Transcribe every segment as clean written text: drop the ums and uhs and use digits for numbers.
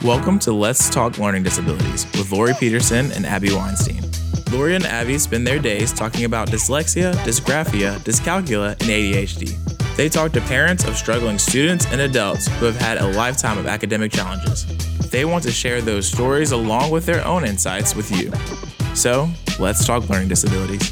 Welcome to Let's Talk Learning Disabilities with Lori Peterson and Abby Weinstein. Lori and Abby spend their days talking about dyslexia, dysgraphia, dyscalculia, and ADHD. They talk to parents of struggling students and adults who have had a lifetime of academic challenges. They want to share those stories along with their own insights with you. So, let's talk learning disabilities.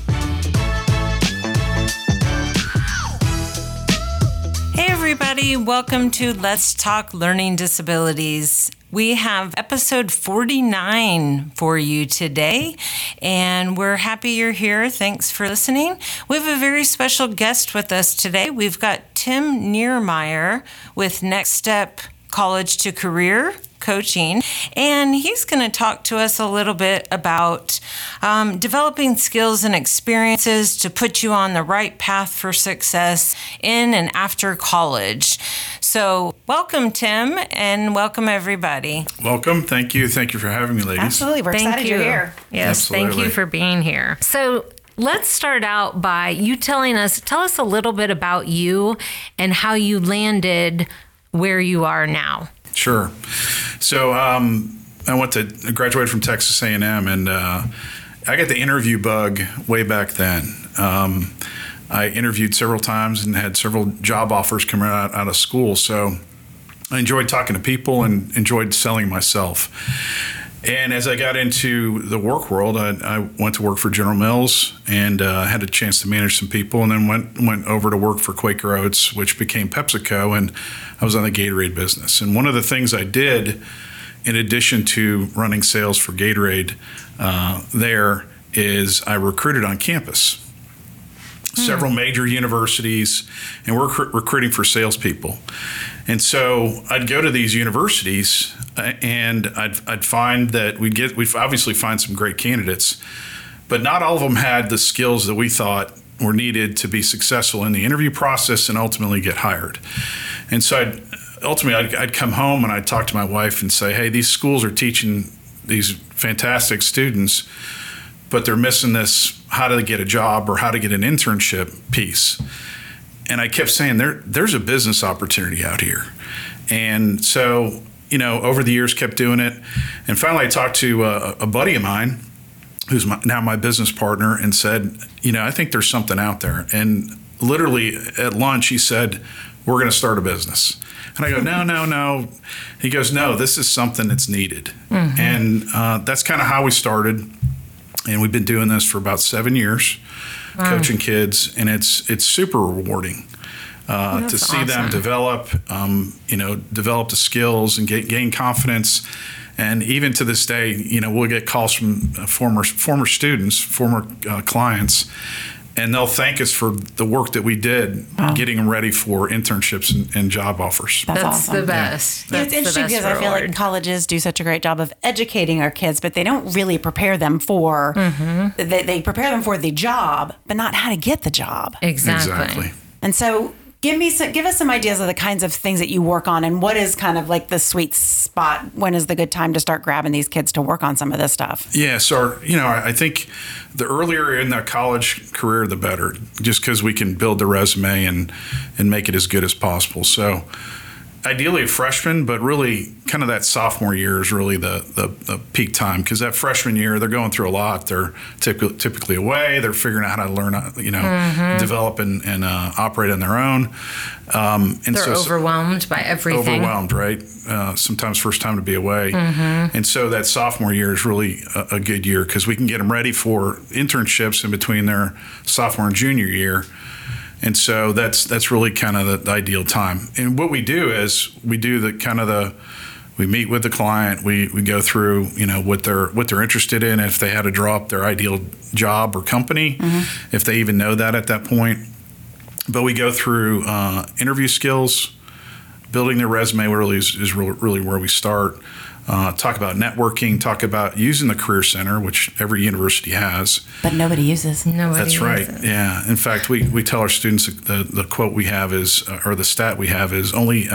Hey everybody, welcome to Let's Talk Learning Disabilities. We have episode 49 for you today, and we're happy you're here. Thanks for listening. We have a very special guest with us today. We've got Tim Niermeyer with Next Step College to Career Coaching, and he's going to talk to us a little bit about developing skills and experiences to put you on the right path for success in and after college. So welcome, Tim, and welcome, everybody. Welcome. Thank you. Thank you for having me, ladies. Absolutely. We're excited you're here. Yes, Absolutely. Thank you for being here. So let's start out by you tell us a little bit about you and how you landed where you are now. Sure. So I graduated from Texas A&M, and I got the interview bug way back then. I interviewed several times and had several job offers come out of school. So I enjoyed talking to people and enjoyed selling myself. And as I got into the work world, I went to work for General Mills and had a chance to manage some people, and then went over to work for Quaker Oats, which became PepsiCo, and I was on the Gatorade business. And one of the things I did, in addition to running sales for Gatorade there, is I recruited on campus. Several major universities, and we're recruiting for salespeople. And so I'd go to these universities, and I'd find that we'd obviously find some great candidates, but not all of them had the skills that we thought were needed to be successful in the interview process and ultimately get hired. And so I'd come home and I'd talk to my wife and say, hey, these schools are teaching these fantastic students, but they're missing this how to get a job or how to get an internship piece. And I kept saying, there's a business opportunity out here. And so, over the years kept doing it. And finally I talked to a buddy of mine who's now my business partner and said, I think there's something out there. And literally at lunch he said, we're going to start a business. And I go, no. He goes, no, this is something that's needed. Mm-hmm. And that's kind of how we started. And we've been doing this for about 7 years, coaching kids, and it's super rewarding to see them develop, develop the skills and gain confidence. And even to this day, we'll get calls from former students, former clients, and they'll thank us for the work that we did getting them ready for internships and job offers. That's awesome. the best. Yeah. It's interesting because I feel like colleges do such a great job of educating our kids, but they don't really prepare them for, they prepare them for the job, but not how to get the job. Exactly. And so give us some ideas of the kinds of things that you work on, and what is kind of like the sweet spot. When is the good time to start grabbing these kids to work on some of this stuff? Yeah, so I think the earlier in the college career, the better, just because we can build the resume and make it as good as possible. So ideally a freshman, but really kind of that sophomore year is really the peak time, because that freshman year they're going through a lot. They're typically away. They're figuring out how to learn, develop and operate on their own. And they're overwhelmed by everything. Overwhelmed, right? Sometimes first time to be away. Mm-hmm. And so that sophomore year is really a good year because we can get them ready for internships in between their sophomore and junior year. And so that's really kind of the ideal time. And what we do is we meet with the client. We go through what they're interested in, if they had to draw up their ideal job or company, if they even know that at that point. But we go through interview skills, building their resume is really where we start. Talk about networking, talk about using the Career Center, which every university has. But nobody uses. That's right. Yeah. In fact, we tell our students the quote we have is, or the stat we have is, only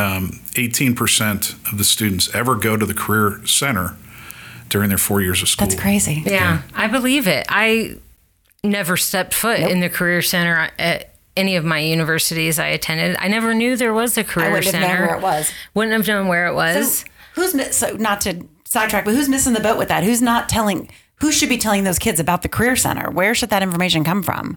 18% of the students ever go to the Career Center during their 4 years of school. That's crazy. Yeah, I believe it. I never stepped foot in the Career Center at any of my universities I attended. I never knew there was a Career Center. I wouldn't have known where it was. Wouldn't have known where it was. So So not to sidetrack, but who's missing the boat with that? Who should be telling those kids about the Career Center? Where should that information come from?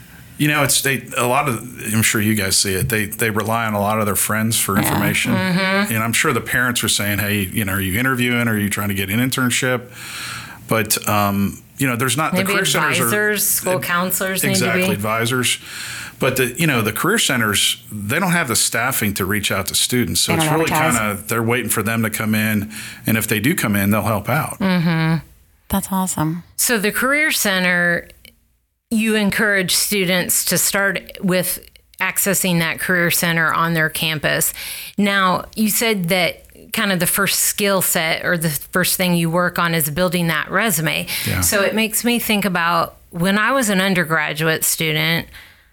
I'm sure you guys see it. They rely on a lot of their friends for information. And I'm sure the parents are saying, hey, are you interviewing? Are you trying to get an internship? But, there's not maybe the Career Centers advisors, school counselors exactly, need to be. Advisors. But the Career Centers, they don't have the staffing to reach out to students. So it's really they're waiting for them to come in. And if they do come in, they'll help out. Mm-hmm. That's awesome. So the Career Center, you encourage students to start with accessing that Career Center on their campus. Now, you said that kind of the first skill set or the first thing you work on is building that resume. Yeah. So it makes me think about when I was an undergraduate student,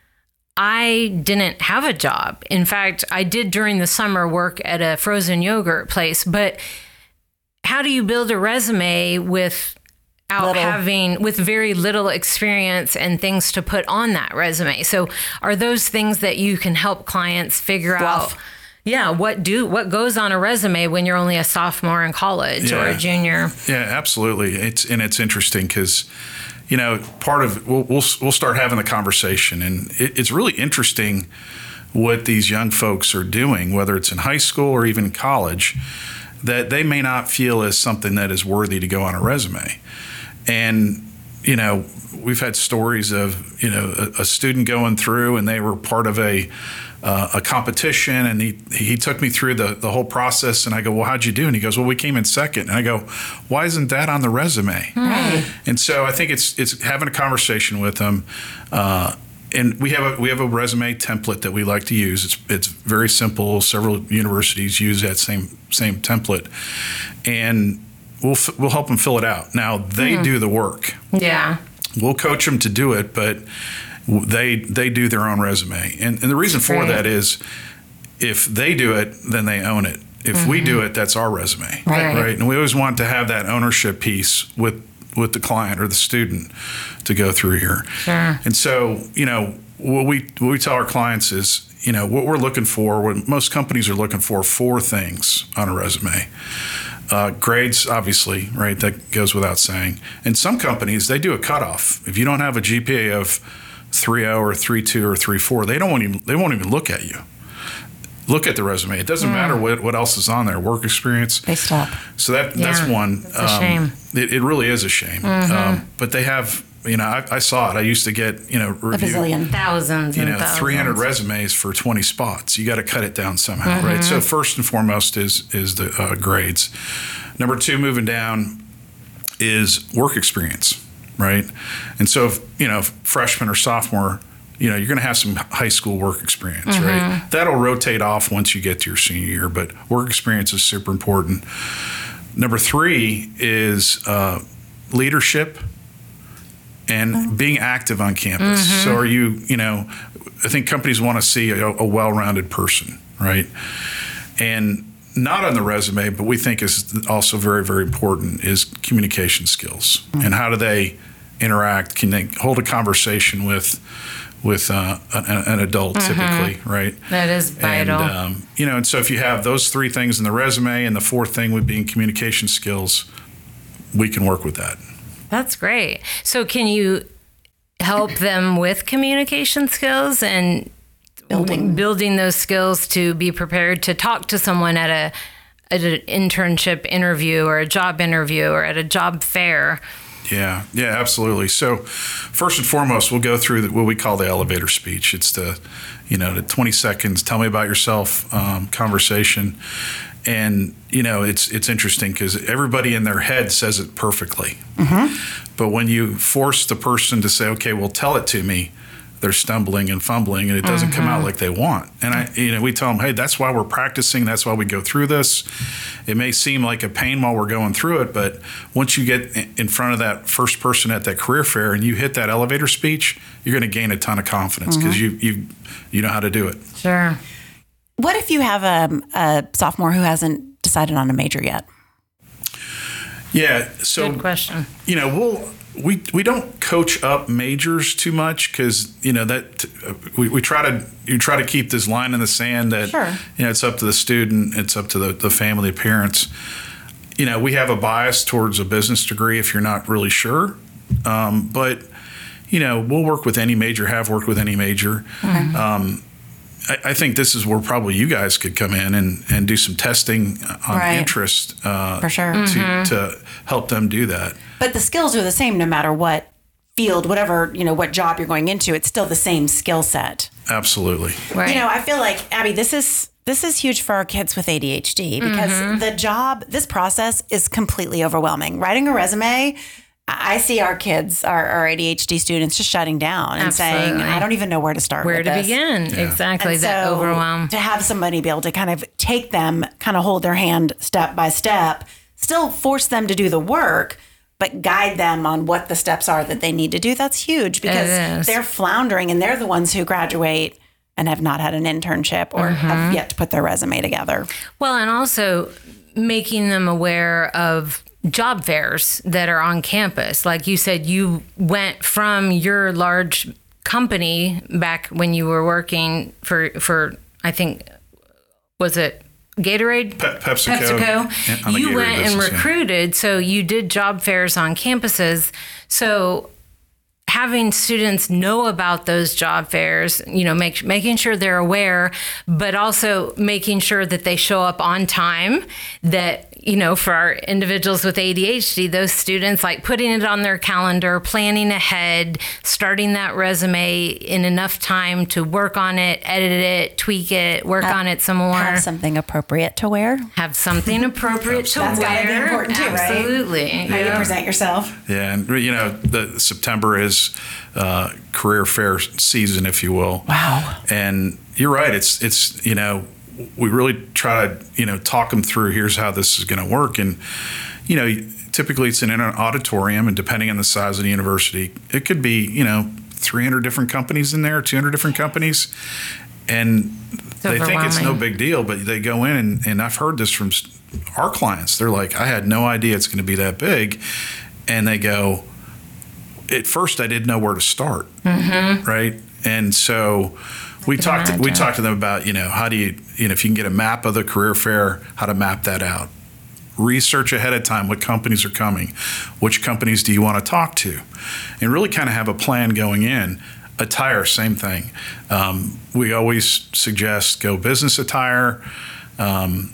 I didn't have a job. In fact, I did during the summer work at a frozen yogurt place. But how do you build a resume with very little experience and things to put on that resume? So are those things that you can help clients figure out? Yeah, what goes on a resume when you're only a sophomore in college or a junior? Yeah, absolutely. It's interesting because, part of we'll start having the conversation, and it's really interesting what these young folks are doing, whether it's in high school or even college, that they may not feel as something that is worthy to go on a resume. And, we've had stories of, a student going through and they were part of a competition, and he took me through the whole process, and I go, well, how'd you do? And he goes, well, we came in second. And I go, why isn't that on the resume? Right. And so I think it's having a conversation with them. And we have a resume template that we like to use. It's very simple. Several universities use that same template, and we'll help them fill it out. Now they do the work. Yeah. We'll coach them to do it, but they do their own resume. And the reason for that is if they do it, then they own it. If we do it, that's our resume. Right. And we always want to have that ownership piece with the client or the student to go through here. Sure. And so, what we tell our clients is, what we're looking for, what most companies are looking for, 4 things on a resume. Grades, obviously, right? That goes without saying. And some companies, they do a cutoff. If you don't have a GPA of 3.0 or 3.2 or 3.4, they won't even look at you. Look at the resume. It doesn't matter what else is on there. Work experience. They stop. So that's one. It's a shame. It really is a shame. But they have, I saw it. I used to get, a bazillion. Thousands and thousands. 300 resumes for 20 spots. You got to cut it down somehow, right? So first and foremost is the grades. Number 2, moving down, is work experience, right? And so, freshman or sophomore, you're going to have some high school work experience, right? That'll rotate off once you get to your senior year, but work experience is super important. Number 3 is leadership and being active on campus. So are you, I think companies want to see a well-rounded person, right? And not on the resume, but we think is also very, very important is communication skills. And how do they interact? Can they hold a conversation with an adult typically, right? That is vital. And, and so if you have those 3 things in the resume and the 4th thing would be in communication skills, we can work with that. That's great. So can you help them with communication skills and building those skills to be prepared to talk to someone at an internship interview or a job interview or at a job fair? Yeah, absolutely. So first and foremost, we'll go through what we call the elevator speech. It's the 20 seconds, tell me about yourself conversation. And, it's interesting because everybody in their head says it perfectly. But when you force the person to say, okay, well, tell it to me, they're stumbling and fumbling and it doesn't come out like they want. And we tell them, hey, that's why we're practicing. That's why we go through this. It may seem like a pain while we're going through it, but once you get in front of that first person at that career fair and you hit that elevator speech, you're going to gain a ton of confidence because you know how to do it. Sure. What if you have a sophomore who hasn't decided on a major yet? Yeah. So, good question. we don't coach up majors too much because that we try to keep this line in the sand that Sure. It's up to the student, it's up to the family, parents. We have a bias towards a business degree if you're not really sure, but we'll work with any major, have worked with any major. Okay. I think this is where probably you guys could come in and do some testing on Right. interest For sure. to help them do that. But the skills are the same no matter what field, whatever, what job you're going into. It's still the same skill set. Absolutely. Right. I feel like, Abby, this is huge for our kids with ADHD because this process is completely overwhelming. Writing a resume, I see our kids, our ADHD students just shutting down and saying, Absolutely. I don't even know where to start Where with to this. begin? Exactly. And That so overwhelm. To have somebody be able to kind of take them, kind of hold their hand step by step, still force them to do the work, but guide them on what the steps are that they need to do. That's huge because It is. they're floundering and they're the ones who graduate and have not had an internship or have yet to put their resume together. Well, and also making them aware of job fairs that are on campus. Like you said, you went from your large company back when you were working for I think, was it Gatorade? PepsiCo. Yeah, on the You Gatorade went and business, yeah. recruited, so you did job fairs on campuses. So having students know about those job fairs, making sure they're aware, but also making sure that they show up on time, that, for our individuals with ADHD, those students, like putting it on their calendar, planning ahead, starting that resume in enough time to work on it, edit it, tweak it, work on it some more. Have something appropriate to wear. Have something appropriate to That's wear. gotta be important too, right? Absolutely. How you present yourself. Yeah, and the September is career fair season, if you will. Wow. And you're right. It's we really try to talk them through. Here's how this is going to work, and typically it's in an auditorium, and depending on the size of the university, it could be 300 different companies in there, 200 different companies, and they think it's no big deal, but they go in and I've heard this from our clients. They're like, I had no idea it's going to be that big, and they go, at first I didn't know where to start, right? And so we talked to them about how do you if you can get a map of the career fair, how to map that out. Research ahead of time what companies are coming, which companies do you want to talk to, and really kind of have a plan going in. Attire, same thing. We always suggest go business attire. And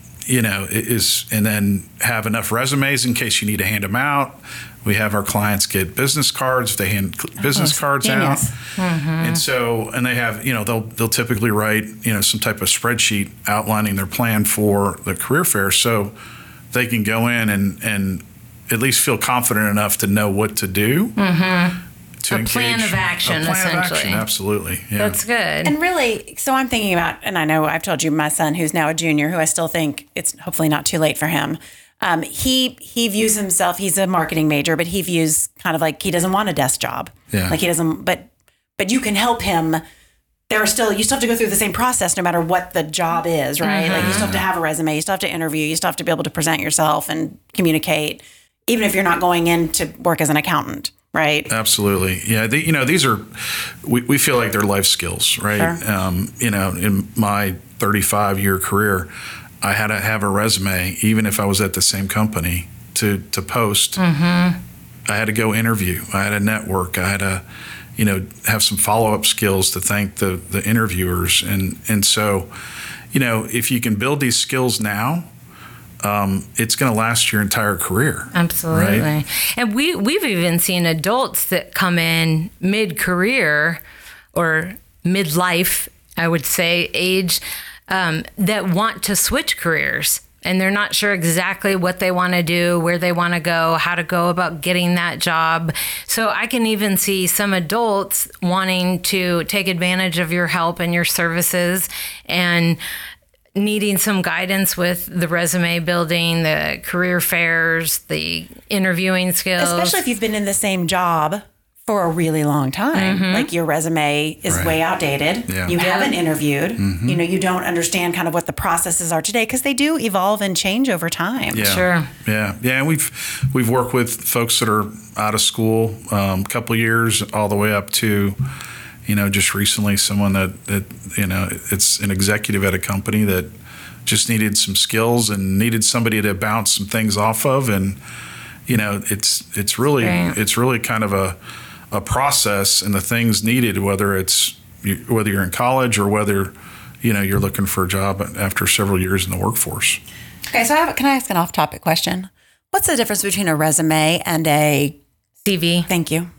then have enough resumes in case you need to hand them out. We have our clients get business cards. They hand business cards genius. out. And they have, they'll typically write, some type of spreadsheet outlining their plan for the career fair. So they can go in and at least feel confident enough to know what to do. To A plan of action, a plan of essentially. action, absolutely. Yeah. That's good. And really, so I'm thinking about, and I know I've told you my son, who's now a junior, who I still think it's hopefully not too late for him. He views himself, he's a marketing major, but he views kind of like he doesn't want a desk job. Yeah. Like he doesn't, but you can help him. You still have to go through the same process no matter what the job is, right? Like you still have to have a resume, you still have to interview, you still have to be able to present yourself and communicate, even if you're not going in to work as an accountant. Right. Absolutely. Yeah. These are, we feel like they're life skills, right? Sure. In my 35-year career, I had to have a resume, even if I was at the same company to post. I had to go interview. I had to network. I had to, have some follow-up skills to thank the interviewers. And so, if you can build these skills now, it's going to last your entire career. Absolutely. Right? And we've even seen adults that come in mid-career or midlife, I would say, age, that want to switch careers. And they're not sure exactly what they want to do, where they want to go, how to go about getting that job. So I can even see some adults wanting to take advantage of your help and your services and needing some guidance with the resume building, the career fairs, the interviewing skills. Especially if you've been in the same job for a really long time. Like your resume is way outdated. Yeah. You haven't interviewed. You know, you don't understand kind of what the processes are today because they do evolve and change over time. Yeah. Sure. Yeah. And we've worked with folks that are out of school a couple of years all the way up to, you know, just recently someone that you know, it's an executive at a company that just needed some skills and needed somebody to bounce some things off of. And, you know, it's really kind of a process and the things needed, whether you're in college or whether, you know, you're looking for a job after several years in the workforce. Okay, so can I ask an off-topic question? What's the difference between a resume and a CV. Thank you.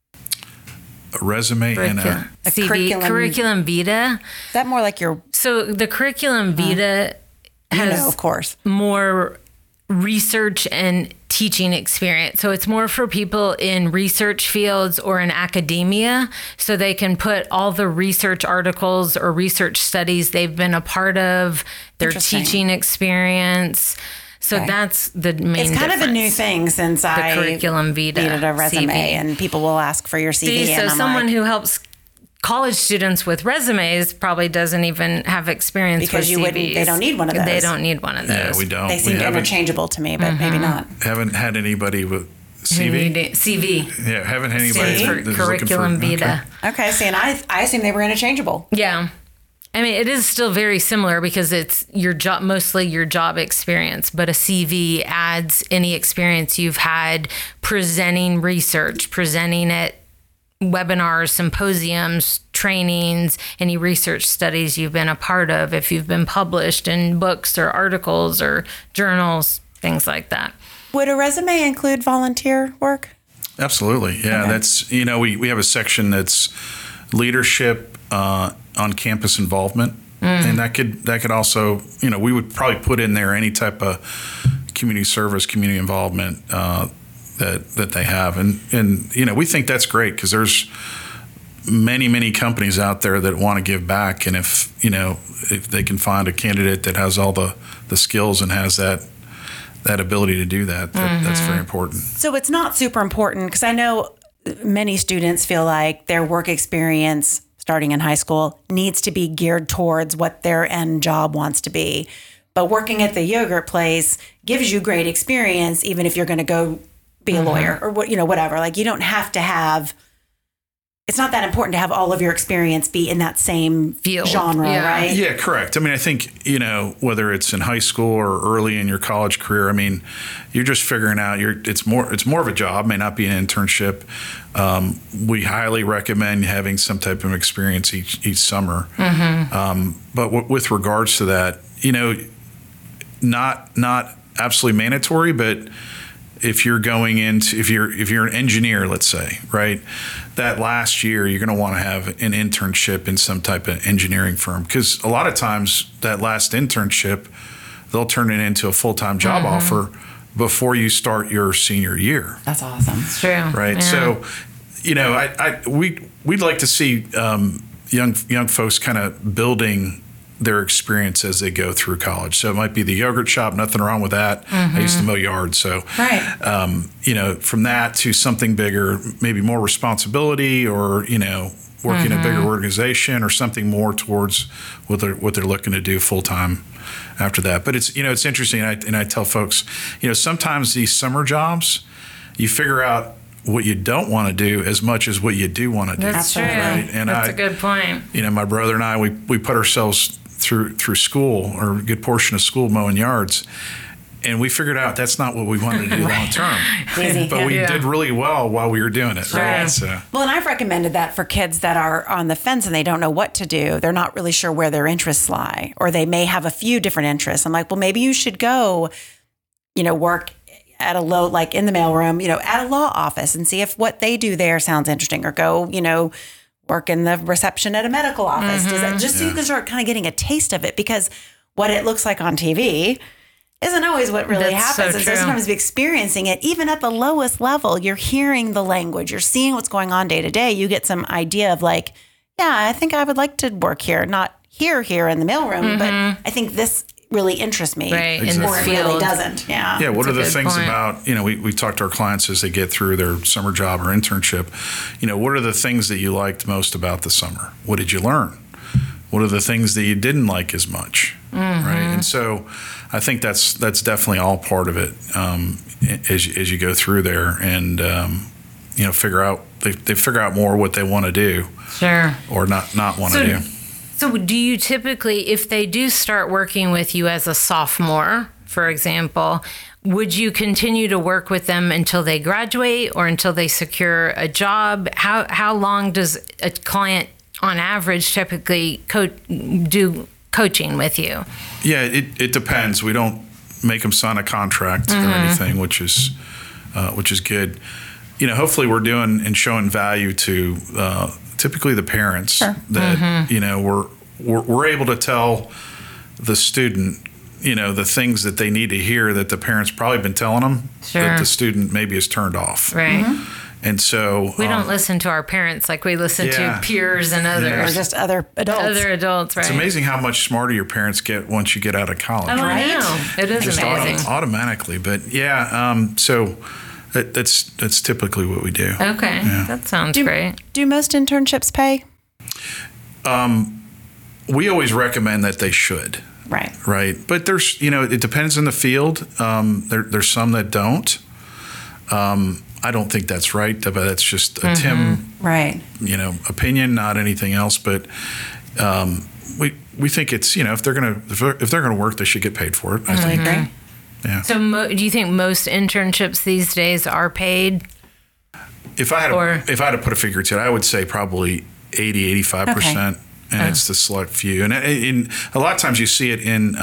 A resume and a CV, curriculum vitae. Is that more like your? So the curriculum vitae has of course, more research and teaching experience. So it's more for people in research fields or in academia, so they can put all the research articles or research studies they've been a part of, their teaching experience. So that's the main It's kind difference. of a new thing since I curriculum vitae needed a resume, CV. and people will ask for your CV. So and I'm someone like, who helps college students with resumes probably doesn't even have experience because with CVs. They don't need one of those. They don't need one of those. Yeah, we don't. They seem interchangeable to me, but maybe not. Haven't had anybody with CV. CV. Yeah, haven't had anybody For that's curriculum looking for, vitae. Okay, see, and I assume they were interchangeable. Yeah. I mean, it is still very similar because it's your job, mostly your job experience, but a CV adds any experience you've had presenting research, presenting at webinars, symposiums, trainings, any research studies you've been a part of, if you've been published in books or articles or journals, things like that. Would a resume include volunteer work? Absolutely. Yeah, Okay. that's, you know, we have a section that's leadership on campus involvement. And that could also, you know, we would probably put in there any type of community service, community involvement that they have. And you know, we think that's great because there's many companies out there that want to give back. And if they can find a candidate that has all the skills and has that ability to do that, that's very important. So it's not super important because I know many students feel like their work experience starting in high school needs to be geared towards what their end job wants to be. But working at the yogurt place gives you great experience, even if you're going to go be a lawyer or whatever. Like you don't have to have. It's not that important to have all of your experience be in that same Field. genre, right? Yeah, correct. I mean, I think, you know, whether it's in high school or early in your college career, I mean, you're just figuring out it's more of a job, may not be an internship. We highly recommend having some type of experience each summer. But with regards to that, you know, not absolutely mandatory, but if you're going into, if you're an engineer, let's say, right, that last year you're going to want to have an internship in some type of engineering firm, because a lot of times that last internship, they'll turn it into a full-time job offer before you start your senior year. That's awesome. It's true. Right. Yeah. So, you know, we'd like to see young folks kind of building their experience as they go through college. So it might be the yogurt shop, nothing wrong with that. I used to mow yards. So, you know, from that to something bigger, maybe more responsibility, or, you know, working in a bigger organization or something more towards what they're looking to do full time after that. But it's, you know, it's interesting. And I tell folks, you know, sometimes these summer jobs, you figure out what you don't want to do as much as what you do want to do. That's true. Right? And That's a good point. You know, my brother and I, we put ourselves through school, or a good portion of school, mowing yards, and we figured out that's not what we wanted to do long term. But we did really well while we were doing it. Right. So. Well, and I've recommended that for kids that are on the fence and they don't know what to do. They're not really sure where their interests lie, or they may have a few different interests. I'm like, well, maybe you should go, you know, work at like in the mailroom, you know, at a law office and see if what they do there sounds interesting, or go, you know, work in the reception at a medical office. Does that, just so you can start kind of getting a taste of it, because what it looks like on TV isn't always what really That's happens. so And true. so sometimes experiencing it, even at the lowest level, you're hearing the language, you're seeing what's going on day to day. You get some idea of like, yeah, I think I would like to work here, not here in the mailroom, but I think this really interests me, Right, in the or it really field. doesn't. Yeah. Yeah, what are a the good things point. about, we talk to our clients as they get through their summer job or internship, what are the things that you liked most about the summer? What did you learn? What are the things that you didn't like as much? Right? And so I think that's definitely all part of it as you go through there and, figure out, they figure out more what they want to do Sure. or not want to do. So do you typically, if they do start working with you as a sophomore, for example, would you continue to work with them until they graduate or until they secure a job? How long does a client on average typically do coaching with you? Yeah, it depends. We don't make them sign a contract or anything, which is good. Hopefully we're doing and showing value to typically the parents that we're able to tell the student the things that they need to hear that the parents probably been telling them that the student maybe is turned off. Right. And so We don't listen to our parents like we listen Yeah. to peers and Or others. just other adults. Other adults, right? it's amazing how much smarter your parents get once you get out of college. Oh, Right? I know. It is Just amazing. automatically. But so that's typically what we do. Okay. That sounds great. Do most internships pay? We always recommend that they should. Right. But there's, it depends on the field. There's some that don't. I don't think that's right, but that's just a Tim, Right. opinion, not anything else. But we think it's, if they're gonna work, they should get paid for it. I think. Agree. Yeah. So do you think most internships these days are paid? If I had to put a figure to it, I would say probably 85%, and it's the select few. And in a lot of times you see it in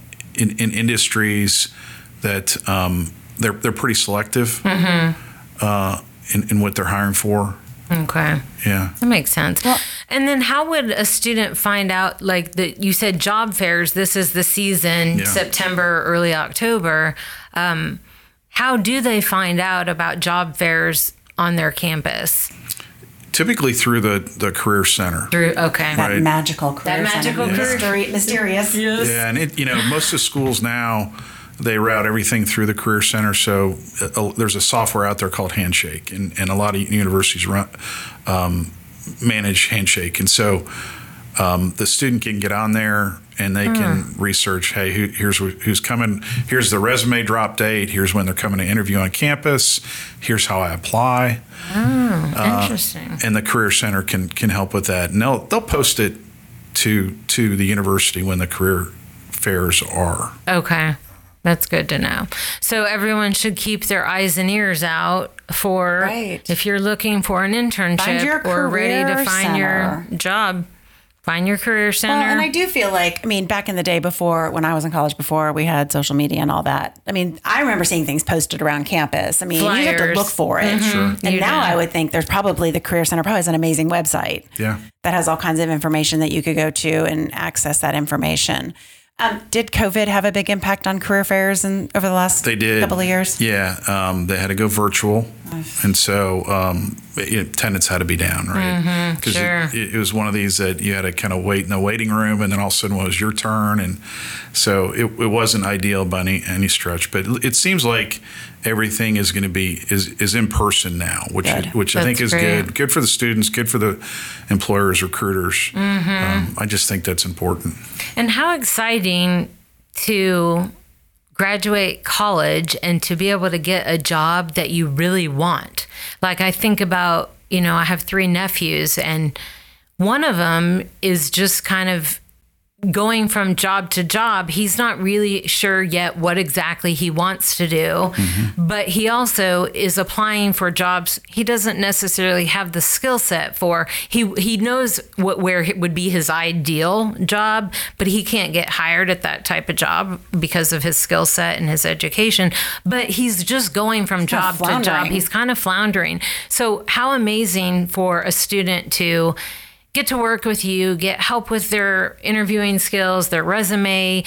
industries that they're pretty selective in what they're hiring for. Okay. Yeah. That makes sense. And then how would a student find out, you said job fairs, this is the season, Yeah. September, early October. How do they find out about job fairs on their campus? Typically through the career center. Okay. That Right. magical career. That magical center. career. Mysterious. Yeah, and most of the schools now, they route everything through the career center. So there's a software out there called Handshake, and a lot of universities manage Handshake, and so the student can get on there and they can research. Hey, here's who's coming. Here's the resume drop date. Here's when they're coming to interview on campus. Here's how I apply. Interesting. And the career center can help with that, and they'll post it to the university when the career fairs are. Okay. That's good to know. So everyone should keep their eyes and ears out for Right. if you're looking for an internship Find your or ready to career find your job. Find your career center. Well, and I do feel like, back in the day before, when I was in college, before we had social media and all that, I remember seeing things posted around campus. You have to Flyers. look for it. Sure. And You now do. I would think there's probably the Career Center probably has an amazing website Yeah. that has all kinds of information that you could go to and access that information. Did COVID have a big impact on career fairs over the last They did. couple of years? Yeah, they had to go virtual, and so attendance had to be down, right? Because sure. it was one of these that you had to kind of wait in the waiting room, and then all of a sudden it was your turn, and so it wasn't ideal by any stretch. But it seems like everything is going to be is in person now, which I think That's is great. good for the students, good for the employers, recruiters. I just think that's important. And how exciting to graduate college and to be able to get a job that you really want. Like I think about, I have 3 nephews and one of them is just kind of going from job to job. He's not really sure yet what exactly he wants to do, but he also is applying for jobs he doesn't necessarily have the skill set for. He knows where it would be his ideal job, but he can't get hired at that type of job because of his skill set and his education. But he's just going from job to job. floundering. He's kind of floundering. So how amazing for a student to get to work with you, get help with their interviewing skills, their resume,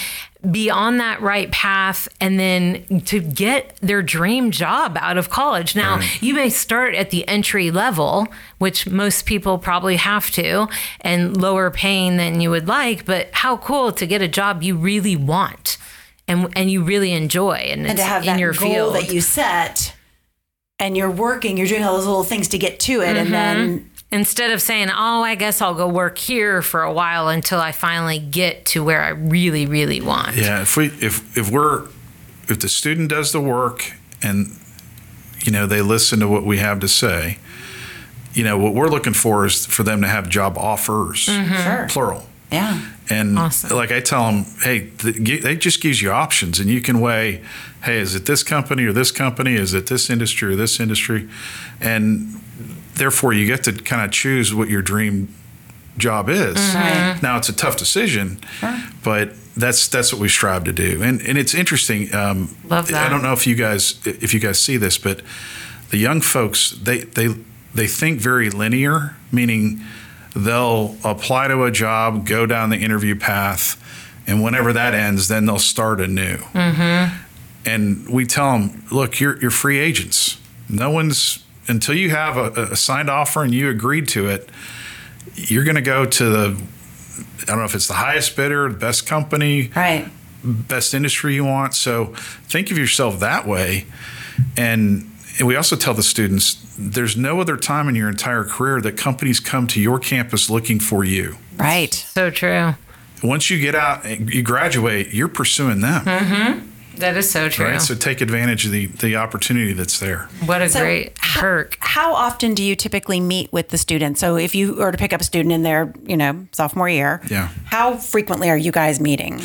be on that right path and then to get their dream job out of college. Now, you may start at the entry level, which most people probably have to, and lower paying than you would like, but how cool to get a job you really want and you really enjoy, and it's to have in that your goal field that you set, and you're working, you're doing all those little things to get to it, and then instead of saying, oh, I guess I'll go work here for a while until I finally get to where I really, really want. Yeah, if the student does the work and they listen to what we have to say, what we're looking for is for them to have job offers, Sure. plural. Yeah. And Awesome. like I tell them, hey, they just gives you options, and you can weigh, hey, is it this company or this company? Is it this industry or this industry? And therefore, you get to kind of choose what your dream job is. Right. Now, it's a tough decision, but that's what we strive to do. And it's interesting. Love that. I don't know if you guys see this, but the young folks they think very linear, meaning they'll apply to a job, go down the interview path, and whenever that ends, then they'll start anew. And we tell them, look, you're free agents. No one's until you have a signed offer and you agreed to it, you're going to go to I don't know if it's the highest bidder, the best company, Right. best industry you want. So think of yourself that way. And we also tell the students, there's no other time in your entire career that companies come to your campus looking for you. Right. So true. Once you get out, you graduate, you're pursuing them. That is so true. Right? So take advantage of the opportunity that's there. What a So great perk. How often do you typically meet with the students? So if you were to pick up a student in their, sophomore year, Yeah. how frequently are you guys meeting?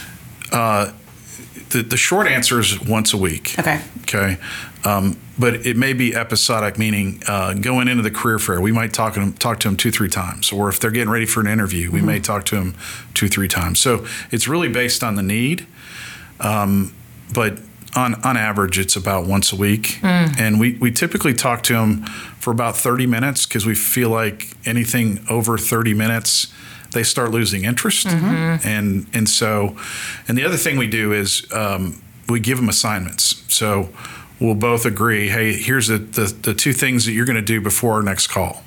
The short answer is once a week. Okay. Okay. But it may be episodic, meaning going into the career fair, we might talk to them 2-3 times. Or if they're getting ready for an interview, we may talk to them 2-3 times. So it's really based on the need. But on average, it's about once a week. And we typically talk to them for about 30 minutes because we feel like anything over 30 minutes, they start losing interest. And so the other thing we do is we give them assignments. So we'll both agree, hey, here's the two things that you're going to do before our next call.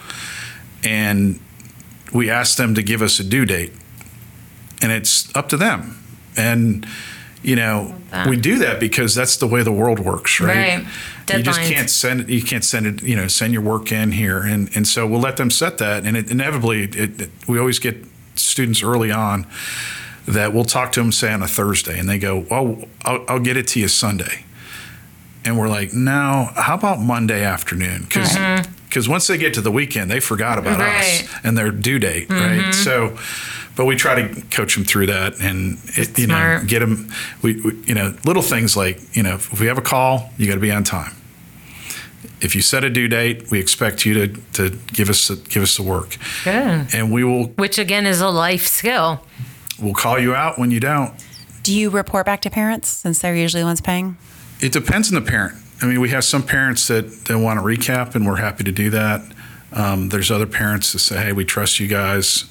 And we ask them to give us a due date. And it's up to them. And we do that because that's the way the world works, right? You just Deadlines. can't send it, send your work in here. And so we'll let them set that. And inevitably, we always get students early on that we'll talk to them, say, on a Thursday, and they go, oh, I'll get it to you Sunday. And we're like, no, how about Monday afternoon? Because once they get to the weekend, they forgot about us and their due date, right? So, but we try to coach them through that and get them. We little things like if we have a call, you got to be on time. If you set a due date, we expect you to give us the work. Good. And we will. Which again is a life skill. We'll call you out when you don't. Do you report back to parents since they're usually the ones paying? It depends on the parent. I mean, we have some parents that want to recap, and we're happy to do that. There's other parents that say, hey, we trust you guys.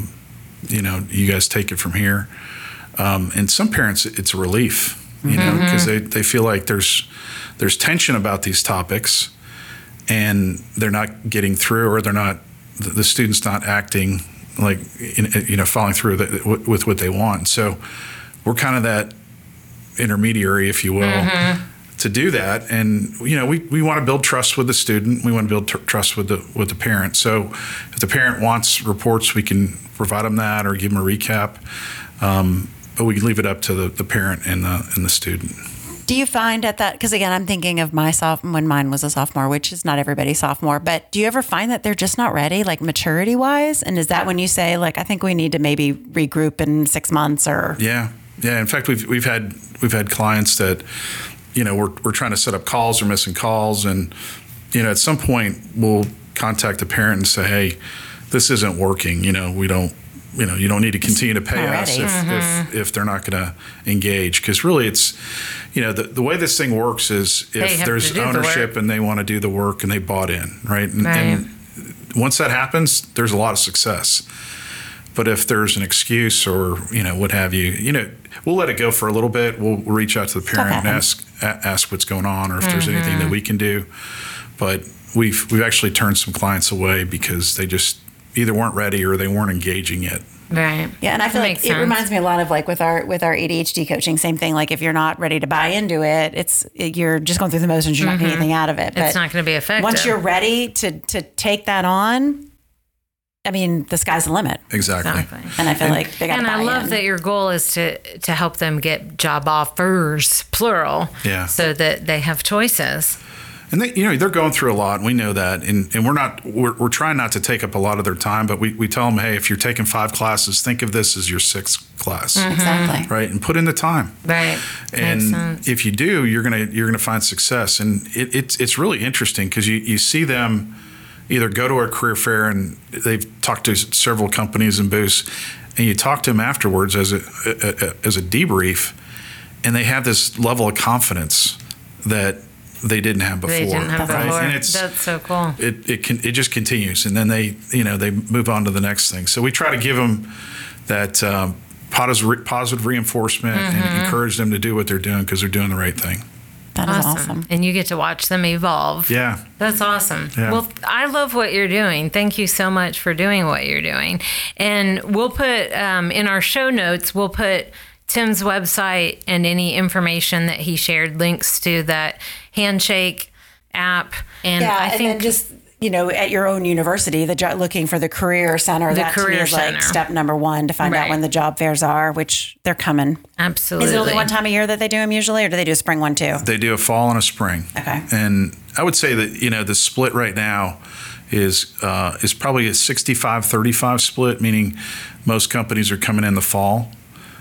You guys take it from here. And some parents, it's a relief, because they feel like there's tension about these topics, and they're not getting through, or the student's not acting like, following through with what they want. So we're kind of that intermediary, if you will, to do that. And we want to build trust with the student. We want to build trust with the parent. So if the parent wants reports, we can provide them that or give them a recap. But we can leave it up to the parent and the student. Do you find at that, because again, I'm thinking of when mine was a sophomore, which is not everybody's sophomore, but do you ever find that they're just not ready, like maturity wise? And is that when you say, like, I think we need to maybe regroup in 6 months or? Yeah. In fact, we've had clients that, we're trying to set up calls or missing calls. And, at some point we'll contact the parent and say, hey, this isn't working. We don't, you don't need to continue to pay us if they're not going to engage. Because really it's, the way this thing works is if there's ownership and they want to do the work and they bought in, right? And once that happens, there's a lot of success. But if there's an excuse or, what have you, we'll let it go for a little bit. We'll reach out to the parent and ask what's going on or if there's anything that we can do. But we've actually turned some clients away because they just either weren't ready or they weren't engaging yet. Right. Yeah, and I feel like it reminds me a lot of like with our ADHD coaching, same thing. Like if you're not ready to buy into it, you're just going through the motions. You're not getting anything out of it. But it's not going to be effective. Once you're ready to take that on, I mean, the sky's the limit. Exactly. And I feel like they got to buy in. And I love that your goal is to help them get job offers, plural, so that they have choices. And they're going through a lot, and we know that. And we're trying not to take up a lot of their time, but we tell them, hey, if you're taking 5 classes, think of this as your 6th class. Exactly. Right, and put in the time. Right. And if you do, you're gonna find success. And it's really interesting because you see them either go to a career fair and they've talked to several companies and booths, and you talk to them afterwards as a debrief, and they have this level of confidence that they didn't have before. And that's so cool. It just continues, and then they move on to the next thing. So we try to give them that positive reinforcement and encourage them to do what they're doing because they're doing the right thing. That is awesome. And you get to watch them evolve. Yeah. That's awesome. Yeah. Well, I love what you're doing. Thank you so much for doing what you're doing. And we'll put in our show notes, we'll put Tim's website and any information that he shared, links to that Handshake app. And I think and then just, at your own university, looking for the Career Center. That to me is like step number 1 to find out when the job fairs are, which they're coming. Absolutely. Is it only one time a year that they do them usually, or do they do a spring one too? They do a fall and a spring. Okay. And I would say that, the split right now is probably a 65-35 split, meaning most companies are coming in the fall.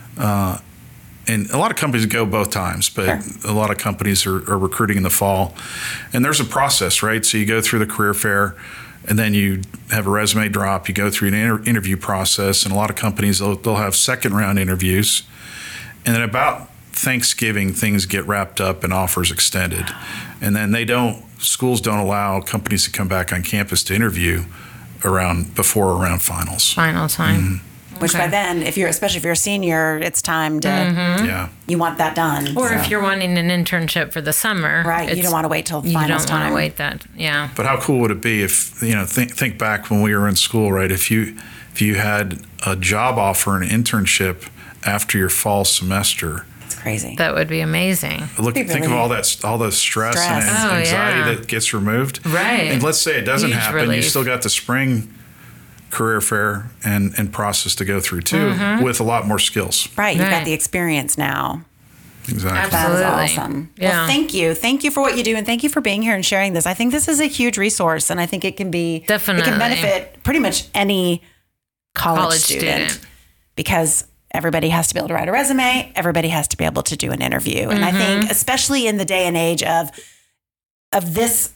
And a lot of companies go both times, but a lot of companies are recruiting in the fall. And there's a process, right? So you go through the career fair, and then you have a resume drop. You go through an interview process, and a lot of companies, they'll have second-round interviews. And then about Thanksgiving, things get wrapped up and offers extended. And then schools don't allow companies to come back on campus to interview around finals. Final time. Mm-hmm. Which by then, especially if you're a senior, it's time to, you want that done. Or if you're wanting an internship for the summer. Right, you don't want to wait till finals time. You don't want to wait that, But how cool would it be if, think back when we were in school, right? If you had a job offer, an internship after your fall semester. It's crazy. That would be amazing. Think of all the stress. And anxiety that gets removed. Right. And let's say it doesn't happen, relief. You still got the spring career fair and process to go through too, with a lot more skills. Right, you've got the experience now. Exactly. That is awesome. Yeah. Well, thank you for what you do, and thank you for being here and sharing this. I think this is a huge resource, and I think it can benefit pretty much any college student because everybody has to be able to write a resume. Everybody has to be able to do an interview, and I think especially in the day and age of this.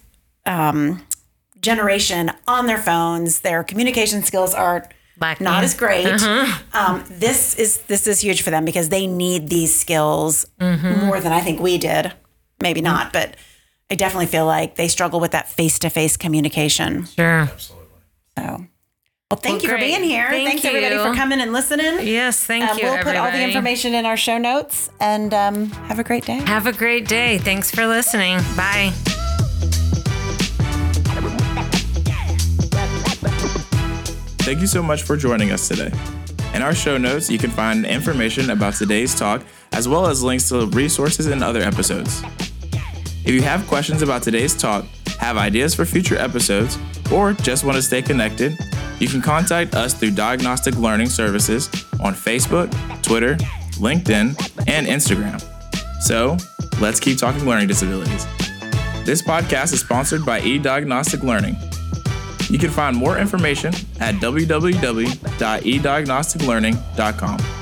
Generation on their phones, their communication skills are not as great. This is huge for them because they need these skills more than I think we did. Maybe not, but I definitely feel like they struggle with that face-to-face communication. Sure. Absolutely. So, thank you for being here. Thanks everybody for coming and listening. Yes, thank you, We'll put all the information in our show notes, and have a great day. Have a great day. Thanks for listening. Bye. Thank you so much for joining us today. In our show notes, you can find information about today's talk, as well as links to resources and other episodes. If you have questions about today's talk, have ideas for future episodes, or just want to stay connected, you can contact us through Diagnostic Learning Services on Facebook, Twitter, LinkedIn, and Instagram. So, let's keep talking learning disabilities. This podcast is sponsored by eDiagnostic Learning. You can find more information at www.ediagnosticlearning.com.